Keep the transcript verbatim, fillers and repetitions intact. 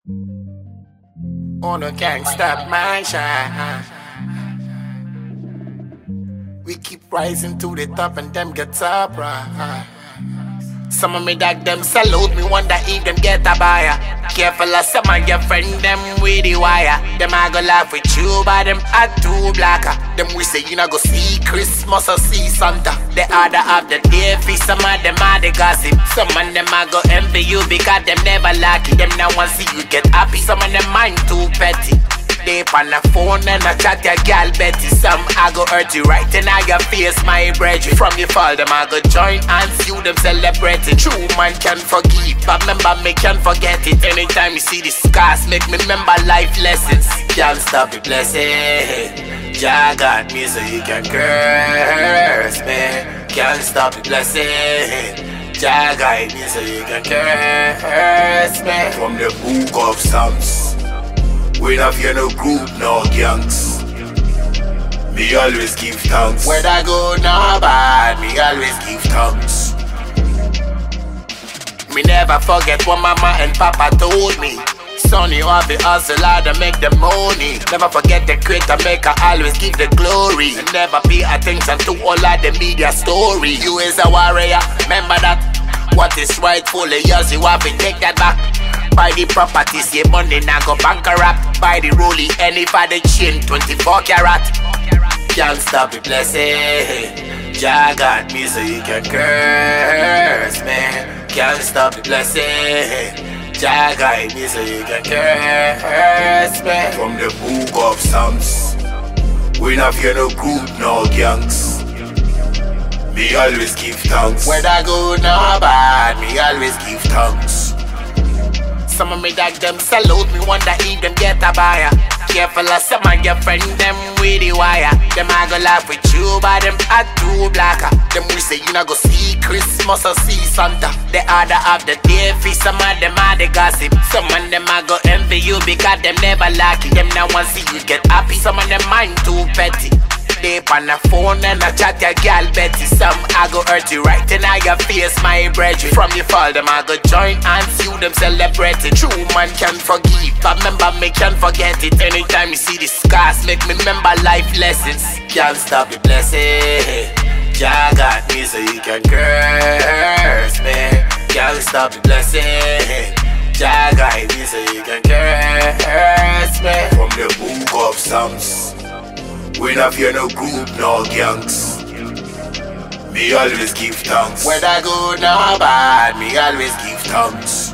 Oh, no can't stop my shine. We keep rising to the top and them get up, right? Some of me dog them salute me, wonder if them get a buyer. Careful of some of your friend them with the wire. Them I go laugh with you, but them are too blacker. Them we say you not go see Christmas or see Santa. The other half the day feast, some of them are the gossip. Some of them I go envy you because them never lucky. Them now want see you get happy. Some of them mind too petty. They on the phone and I chat your gal Betty. Some I go hurt you right in your face, my brethren. From your fall, them I go join and see you them celebrating. True man can forgive, but remember me can forget it. Anytime you see the scars, make me remember life lessons. Can't stop the blessing. Jah got me so you can curse me. Can't stop the blessing. Jah guide me so you can curse me. From the book of Psalms, we not fear no group, no gangs. Me always give thanks. Where I go, no bad, me always give thanks. Me never forget what mama and papa told me. Son, you have the hustle hard to make the money. Never forget the creator maker, always give the glory. And never pay attention to all of the media story. You is a warrior, remember that. What is rightfully yours, you have to take that back. Buy the properties, your money now go bankrupt. Buy the rollie, any for the chain, twenty-four carat. Can't stop the blessing. Jah got me so you can curse me. Can't stop the blessing. Jah guide me so you can curse me. From the book of Psalms, we not fear no group, no gangs. Me always give thanks. Where I go, no bad, me always give thanks. Some of me dog them salute me, wonder if them get a buyer. Careful of some of your friend them with the wire. Them I go laugh with you, but them are too blacker. Them we say you not go see Christmas or see Santa. The other half the day feast, some of them are the gossip. Some of them I go envy you because them never lucky. Them now want see you get happy. Some of them mind too petty. They on the phone and I chat your gal Betty. Some I go hurt you right in your face, my brethren. From your fall, them I go join and see you them celebrating. True man can forgive, but remember me can forget it. Anytime you see the scars, make me remember life lessons. Can't stop the blessing. Jah got me so you can curse me. Can't stop the blessing. Jah guide me so you can curse me. From the book of Psalms, we not fear no group, no gangs. Me always give thanks. Where I go, no bad, me always give thanks.